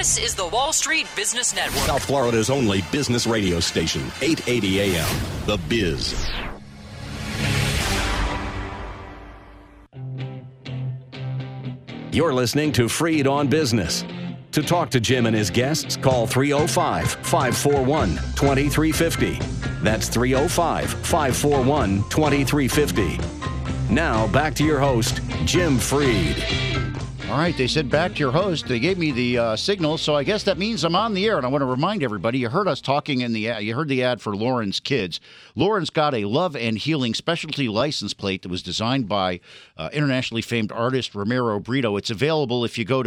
This is the Wall Street Business Network. South Florida's only business radio station, 880 AM, The Biz. You're listening to Freed on Business. To talk to Jim and his guests, call 305-541-2350. That's 305-541-2350. Now, back to your host, Jim Freed. All right, they said back to your host. They gave me the signal, so I guess that means I'm on the air. And I want to remind everybody, you heard us talking in the ad. You heard the ad for Lauren's Kids. Lauren's got a Love and Healing specialty license plate that was designed by internationally famed artist Romero Brito. It's available if you go to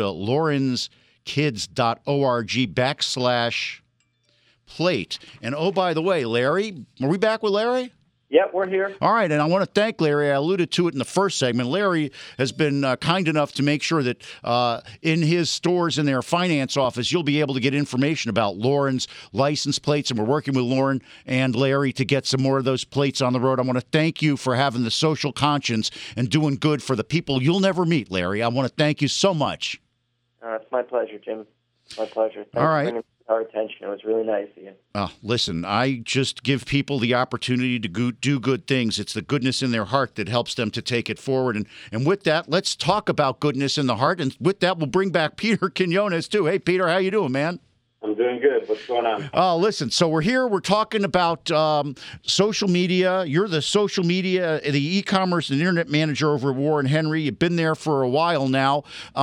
laurenskids.org/plate. And oh, by the way, Larry, are we back with Larry? Yeah, we're here. All right, and I want to thank Larry. I alluded to it in the first segment. Larry has been kind enough to make sure that in his stores, in their finance office, you'll be able to get information about Lauren's license plates, and we're working with Lauren and Larry to get some more of those plates on the road. I want to thank you for having the social conscience and doing good for the people you'll never meet, Larry. I want to thank you so much. It's my pleasure, Jim. My pleasure. Thanks All right. for bringing our attention. It was really nice of you. Listen, I just give people the opportunity to do good things. It's the goodness in their heart that helps them to take it forward. And with that, let's talk about goodness in the heart. And with that, we'll bring back Peter Quinones, too. Hey, Peter, how you doing, man? I'm doing good. What's going on? Listen, so we're here. We're talking about social media. You're the social media, the e-commerce and internet manager over at Warren Henry. You've been there for a while now.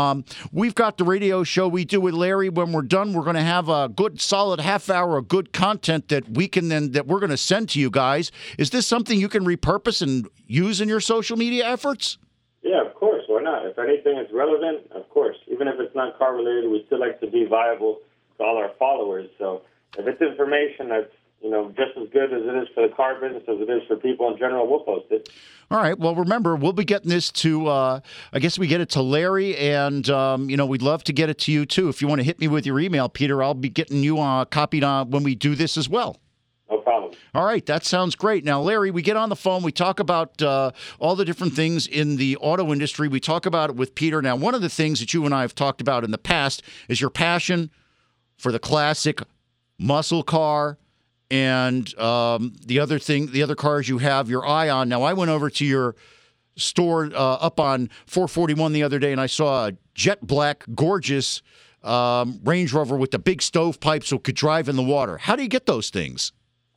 We've got the radio show we do with Larry. When we're done, we're going to have a good, solid half hour of good content that we're going to send to you guys. Is this something you can repurpose and use in your social media efforts? Yeah, of course. Why not? If anything is relevant, of course. Even if it's not car related, we still like to be viable to all our followers. So if it's information that's, just as good as it is for the car business as it is for people in general, we'll post it. All right. Well, remember, we'll be getting this to, I guess we get it to Larry, and, we'd love to get it to you, too. If you want to hit me with your email, Peter, I'll be getting you copied on when we do this as well. No problem. All right. That sounds great. Now, Larry, we get on the phone. We talk about all the different things in the auto industry. We talk about it with Peter. Now, one of the things that you and I have talked about in the past is your passion for the classic muscle car and the other cars you have your eye on. Now, I went over to your store up on 441 the other day, and I saw a jet black, gorgeous Range Rover with the big stovepipe so it could drive in the water. How do you get those things?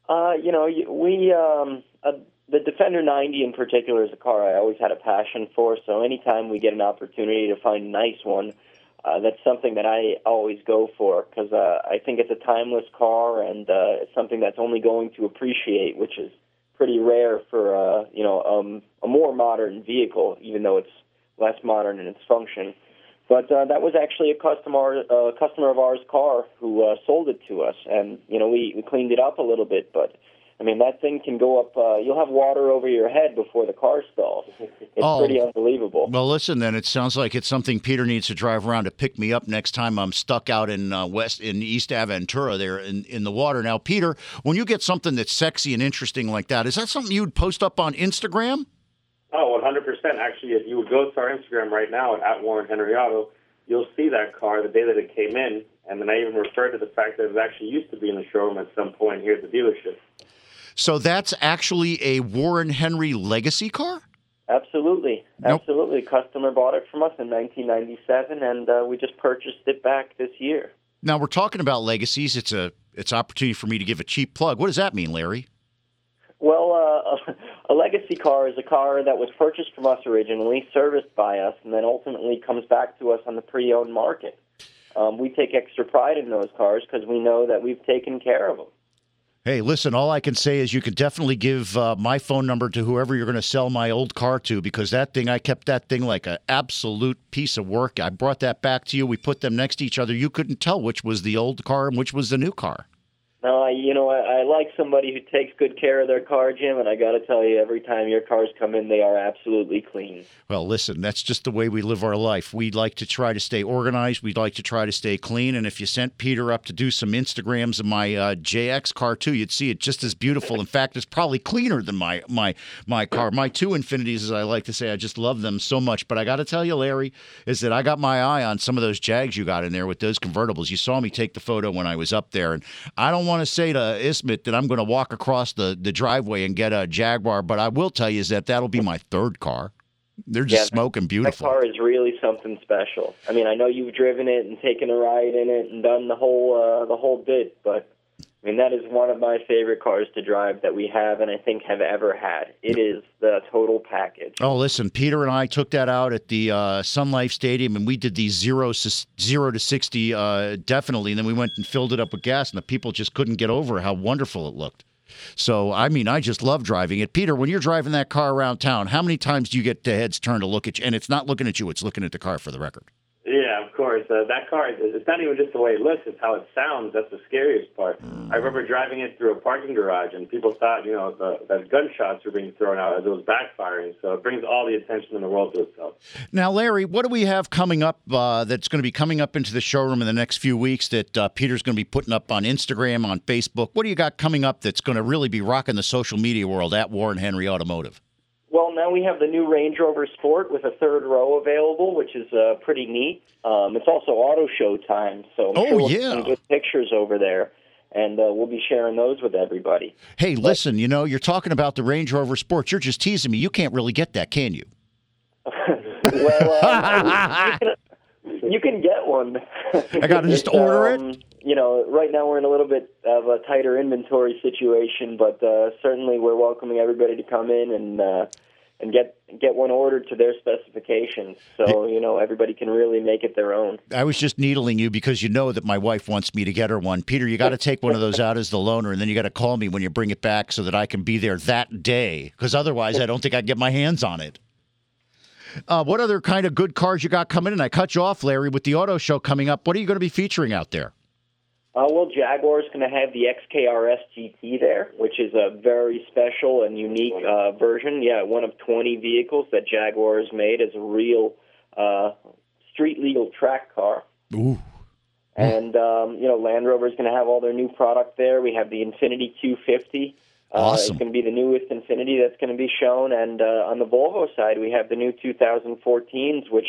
The Defender 90 in particular is a car I always had a passion for, so anytime we get an opportunity to find a nice one, that's something that I always go for because I think it's a timeless car and it's something that's only going to appreciate, which is pretty rare for a more modern vehicle, even though it's less modern in its function. But that was actually a customer of ours car who sold it to us, and we cleaned it up a little bit, but I mean, that thing can go up, you'll have water over your head before the car stalls. It's pretty unbelievable. Well, listen, then, it sounds like it's something Peter needs to drive around to pick me up next time I'm stuck out in East Aventura there in the water. Now, Peter, when you get something that's sexy and interesting like that, is that something you'd post up on Instagram? Oh, 100%. Actually, if you would go to our Instagram right now at Warren Henry Auto, you'll see that car the day that it came in. And then I even referred to the fact that it actually used to be in the showroom at some point here at the dealership. So that's actually a Warren Henry legacy car? Absolutely. Nope. Absolutely. Customer bought it from us in 1997, and we just purchased it back this year. Now, we're talking about legacies. It's opportunity for me to give a cheap plug. What does that mean, Larry? Well, a legacy car is a car that was purchased from us originally, serviced by us, and then ultimately comes back to us on the pre-owned market. We take extra pride in those cars because we know that we've taken care of them. Hey, listen, all I can say is you can definitely give my phone number to whoever you're going to sell my old car to, because I kept that thing like an absolute piece of work. I brought that back to you. We put them next to each other. You couldn't tell which was the old car and which was the new car. No, I like somebody who takes good care of their car, Jim, and I got to tell you, every time your cars come in, they are absolutely clean. Well, listen, that's just the way we live our life. We like to try to stay organized. We'd like to try to stay clean. And if you sent Peter up to do some Instagrams of my JX car, too, you'd see it just as beautiful. In fact, it's probably cleaner than my car. My two Infinities, as I like to say, I just love them so much. But I got to tell you, Larry, is that I got my eye on some of those Jags you got in there with those convertibles. You saw me take the photo when I was up there. And I don't want to say to Ismet that I'm going to walk across the driveway and get a Jaguar, but I will tell you is that'll be my third car. They're just smoking beautiful. That car is really something special. I mean, I know you've driven it and taken a ride in it and done the whole bit, but I mean, that is one of my favorite cars to drive that we have and I think have ever had. It is the total package. Oh, listen, Peter and I took that out at the Sun Life Stadium, and we did these 0 to 60 definitely, and then we went and filled it up with gas, and the people just couldn't get over how wonderful it looked. So, I mean, I just love driving it. Peter, when you're driving that car around town, how many times do you get the heads turned to look at you? And it's not looking at you, it's looking at the car, for the record. Yeah, of course. That car, it's not even just the way it looks, it's how it sounds. That's the scariest part. I remember driving it through a parking garage, and people thought, that gunshots were being thrown out as it was backfiring. So it brings all the attention in the world to itself. Now, Larry, what do we have coming up that's going to be coming up into the showroom in the next few weeks that Peter's going to be putting up on Instagram, on Facebook? What do you got coming up that's going to really be rocking the social media world at Warren Henry Automotive? Well, now we have the new Range Rover Sport with a third row available, which is pretty neat. It's also auto show time, so I'm sure we'll get some good pictures over there, and we'll be sharing those with everybody. Hey, listen, you're talking about the Range Rover Sport. You're just teasing me. You can't really get that, can you? Well, you can get one. I got to just order it? Right now we're in a little bit of a tighter inventory situation, but certainly we're welcoming everybody to come in and get one ordered to their specifications, so everybody can really make it their own. I was just needling you because you know that my wife wants me to get her one. Peter, you got to take one of those out as the loaner, and then you got to call me when you bring it back so that I can be there that day, because otherwise I don't think I can get my hands on it. What other kind of good cars you got coming in? I cut you off, Larry, with the auto show coming up. What are you going to be featuring out there? Well, Jaguar's going to have the XKRS GT there, which is a very special and unique version. Yeah, one of 20 vehicles that Jaguar has made as a real street-legal track car. Ooh. And, Land Rover's going to have all their new product there. We have the Infiniti Q50. Awesome. It's going to be the newest Infiniti that's going to be shown. And on the Volvo side, we have the new 2014s, which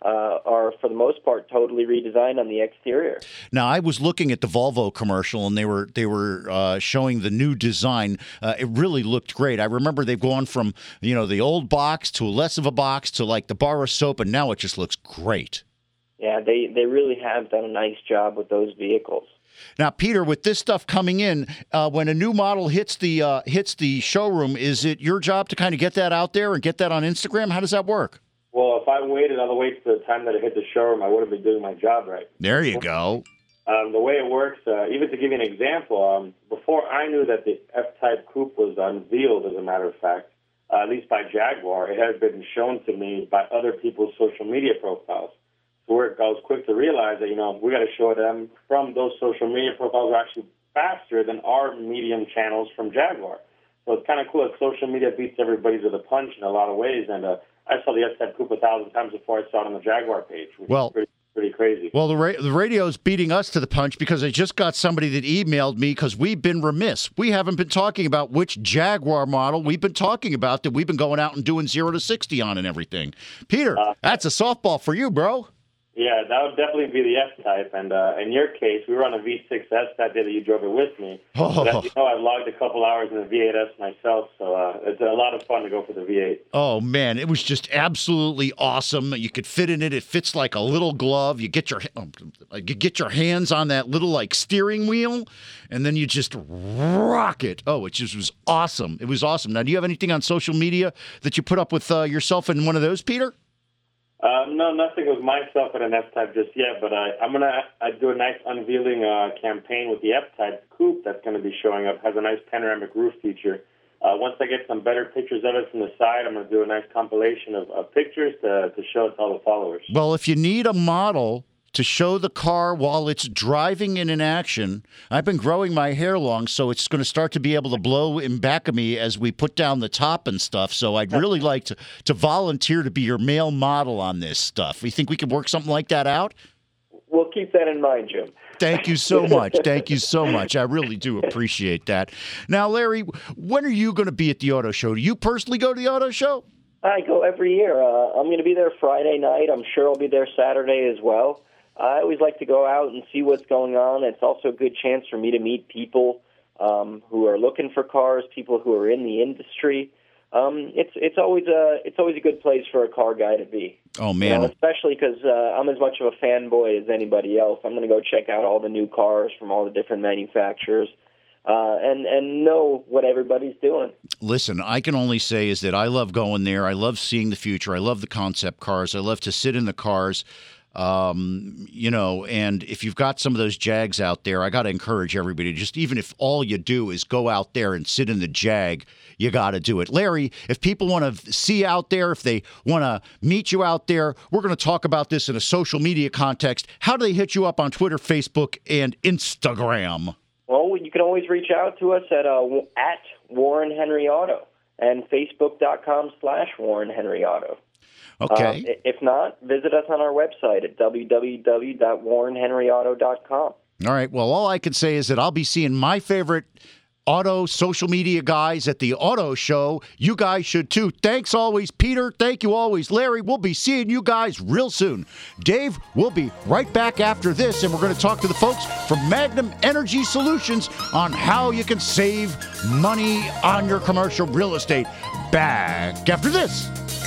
are, for the most part, totally redesigned on the exterior. Now, I was looking at the Volvo commercial, and they were showing the new design. It really looked great. I remember they've gone from, the old box to less of a box to like the bar of soap, and now it just looks great. Yeah, they really have done a nice job with those vehicles. Now, Peter, with this stuff coming in, when a new model hits the showroom, is it your job to kind of get that out there and get that on Instagram? How does that work? Well, if I waited all the way to the time that it hit the showroom, I wouldn't be doing my job right. There you go. The way it works, even to give you an example, before I knew that the F-Type Coupe was unveiled, as a matter of fact, at least by Jaguar, it had been shown to me by other people's social media profiles. So I was quick to realize that, we got to show them from those social media profiles are actually faster than our medium channels from Jaguar. So it's kind of cool that social media beats everybody to the punch in a lot of ways, and I saw the F-Type Coupe 1,000 times before I saw it on the Jaguar page, which is pretty crazy. Well, the radio's beating us to the punch because I just got somebody that emailed me because we've been remiss. We haven't been talking about which Jaguar model we've been talking about that we've been going out and doing 0 to 60 on and everything. Peter, that's a softball for you, bro. Yeah, that would definitely be the F-Type. And in your case, we were on a V6S that day that you drove it with me. Oh. But as you know, I've logged a couple hours in the V8S myself, so it's a lot of fun to go for the V8. Oh, man, it was just absolutely awesome. You could fit in it. It fits like a little glove. You get your hands on that little, like, steering wheel, and then you just rock it. Oh, it just was awesome. It was awesome. Now, do you have anything on social media that you put up with yourself in one of those, Peter? No, nothing with myself in an F-Type just yet, but I'm going to do a nice unveiling campaign with the F-Type Coupe that's going to be showing up. Has a nice panoramic roof feature. Once I get some better pictures of it from the side, I'm going to do a nice compilation of pictures to show it to all the followers. Well, if you need a model to show the car while it's driving in action. I've been growing my hair long, so it's going to start to be able to blow in back of me as we put down the top and stuff. So I'd really like to volunteer to be your male model on this stuff. You think we could work something like that out? We'll keep that in mind, Jim. Thank you so much. Thank you so much. I really do appreciate that. Now, Larry, when are you going to be at the auto show? Do you personally go to the auto show? I go every year. I'm going to be there Friday night. I'm sure I'll be there Saturday as well. I always like to go out and see what's going on. It's also a good chance for me to meet people who are looking for cars, people who are in the industry. It's always a good place for a car guy to be. Oh, man. You know, especially because I'm as much of a fanboy as anybody else. I'm going to go check out all the new cars from all the different manufacturers and know what everybody's doing. Listen, I can only say is that I love going there. I love seeing the future. I love the concept cars. I love to sit in the cars. You know, and if you've got some of those Jags out there, I got to encourage everybody, just even if all you do is go out there and sit in the Jag, you got to do it. Larry, if people want to see out there, if they want to meet you out there, we're going to talk about this in a social media context. How do they hit you up on Twitter, Facebook, and Instagram? Well, you can always reach out to us at Warren Henry Auto and Facebook.com/Warren Henry Auto. Okay. If not, visit us on our website at www.warrenhenryauto.com. All right. Well, all I can say is that I'll be seeing my favorite auto social media guys at the auto show. You guys should too. Thanks always, Peter. Thank you always, Larry. We'll be seeing you guys real soon. Dave, we'll be right back after this, and we're going to talk to the folks from Magnum Energy Solutions on how you can save money on your commercial real estate. Back after this.